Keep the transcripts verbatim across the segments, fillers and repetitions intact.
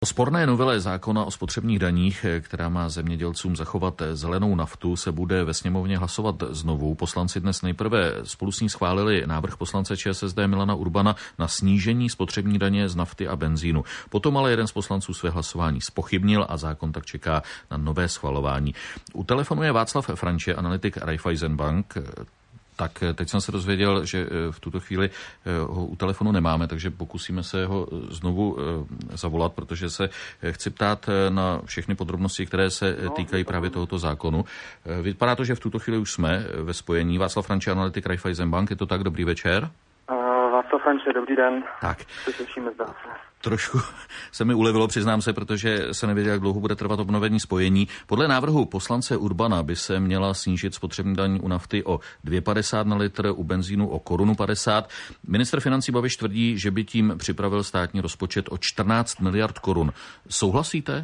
O sporné novele zákona o spotřebních daních, která má zemědělcům zachovat zelenou naftu, se bude ve sněmovně hlasovat znovu. Poslanci dnes nejprve spolu s ní schválili návrh poslance ČSSD Milana Urbana na snížení spotřební daně z nafty a benzínu. Potom ale jeden z poslanců své hlasování zpochybnil a zákon tak čeká na nové schvalování. U telefonu je Václav Franče, analytik Raiffeisen Bank. Tak teď jsem se dozvěděl, že v tuto chvíli ho u telefonu nemáme, takže pokusíme se ho znovu zavolat, protože se chci ptát na všechny podrobnosti, které se týkají právě tohoto zákonu. Vypadá to, že v tuto chvíli už jsme ve spojení. Václav Franče, analytik Raiffeisen Bank, je to tak? Dobrý večer. Uh, Václav Franče, dobrý den. Tak. Se slyšíme, zdá se. Trošku se mi ulevilo, přiznám se, protože se nevěděl, jak dlouho bude trvat obnovení spojení. Podle návrhu poslance Urbana by se měla snížit spotřební daň u nafty o dvě padesát na litr, u benzínu o korunu padesát. Ministr financí Babiš tvrdí, že by tím připravil státní rozpočet o čtrnáct miliard korun. Souhlasíte?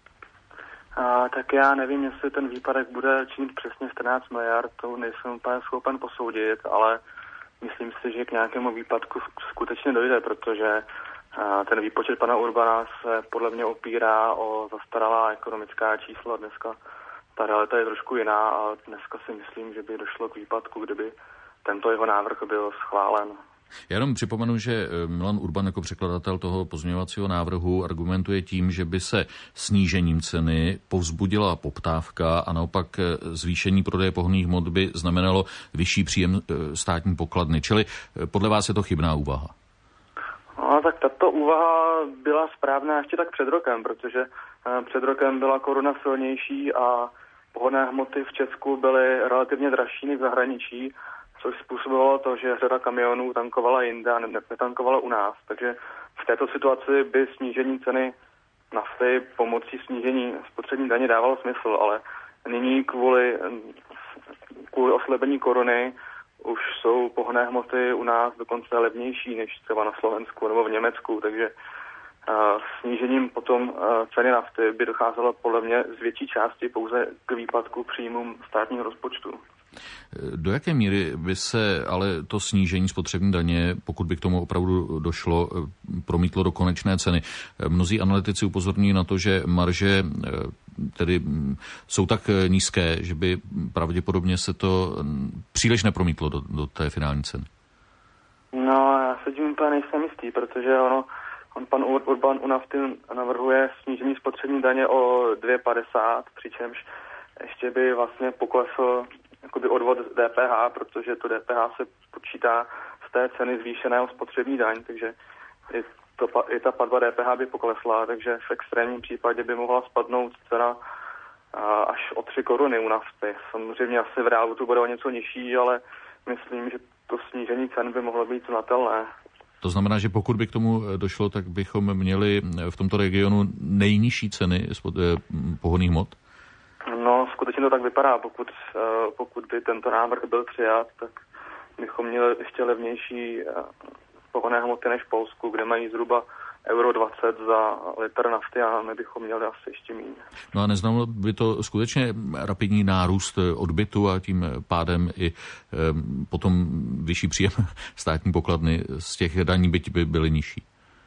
A, tak já nevím, jestli ten výpadek bude činit přesně čtrnáct miliard, to nejsem úplně schopen posoudit, ale myslím si, že k nějakému výpadku skutečně dojde, protože ten výpočet pana Urbana se podle mě opírá o zastaralá ekonomická čísla. Dneska ta realita je trošku jiná a dneska si myslím, že by došlo k výpadku, kdyby tento jeho návrh byl schválen. Já jenom připomenu, že Milan Urban jako překladatel toho pozměňovacího návrhu argumentuje tím, že by se snížením ceny povzbudila poptávka a naopak zvýšení prodeje pohonných hmot by znamenalo vyšší příjem státní pokladny. Čili podle vás je to chybná úvaha? No, tak tato úvaha byla správná ještě tak před rokem, protože před rokem byla koruna silnější a pohonné hmoty v Česku byly relativně dražší než v zahraničí, což způsobovalo to, že řada kamionů tankovala jinde a netankovala u nás. Takže v této situaci by snížení ceny nafty pomocí snížení spotřební daně dávalo smysl, ale nyní kvůli, kvůli oslabení koruny už jsou pohonné hmoty u nás dokonce levnější než třeba na Slovensku nebo v Německu, takže uh, snížením potom uh, ceny nafty by docházelo podle mě z větší části pouze k výpadku příjmům státního rozpočtu. Do jaké míry by se ale to snížení spotřební daně, pokud by k tomu opravdu došlo, promítlo do konečné ceny? Mnozí analytici upozorní na to, že marže tedy jsou tak nízké, že by pravděpodobně se to příliš nepromítlo do, do té finální ceny. No, já se tím úplně nejsem jistý, protože ono, on pan Urban u nafty navrhuje snížení spotřební daně o dvě padesát, přičemž ještě by vlastně poklesl jakoby odvod D P H, protože to D P H se počítá z té ceny zvýšeného spotřební daň, takže i, to, i ta platba D P H by poklesla, takže v extrémním případě by mohla spadnout cena až o tři koruny u nafty. Samozřejmě asi v reálu to bude o něco nižší, ale myslím, že to snížení cen by mohlo být znatelné. To znamená, že pokud by k tomu došlo, tak bychom měli v tomto regionu nejnižší ceny pohonných hmot? No, skutečně to tak vypadá. Pokud, pokud by tento návrh byl přijat, tak bychom měli ještě levnější pohonné hmoty než v Polsku, kde mají zhruba euro dvacet za litr nafty a my bychom měli asi ještě méně. No a neznamenalo by to skutečně rapidní nárůst odbytu a tím pádem i e, potom vyšší příjem státní pokladny z těch daní, byť by byly nižší?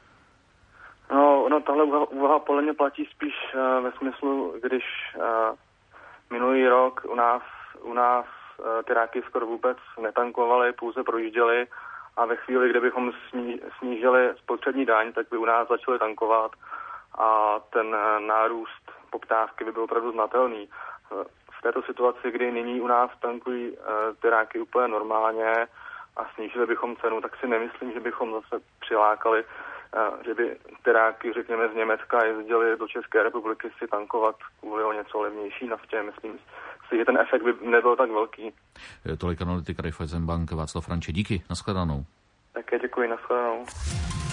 No, no tahle úvaha podle mě platí spíš uh, ve smyslu, když uh, minulý rok u nás, u nás uh, tyráky skoro vůbec netankovaly, pouze projížděly a ve chvíli, kde bychom sní, snížili spotřební daň, tak by u nás začaly tankovat a ten uh, nárůst poptávky by byl opravdu znatelný. Uh, v této situaci, kdy nyní u nás tankují uh, tyráky úplně normálně a snížili bychom cenu, tak si nemyslím, že bychom zase přilákali že by tyráky, řekněme, z Německa jezdili do České republiky si tankovat kvůli o něco levnější naftě. Myslím si, že ten efekt by nebyl tak velký. Tolik analytik Raiffeisen Bank Václav Franče. Díky, nashledanou. Také děkuji, nashledanou.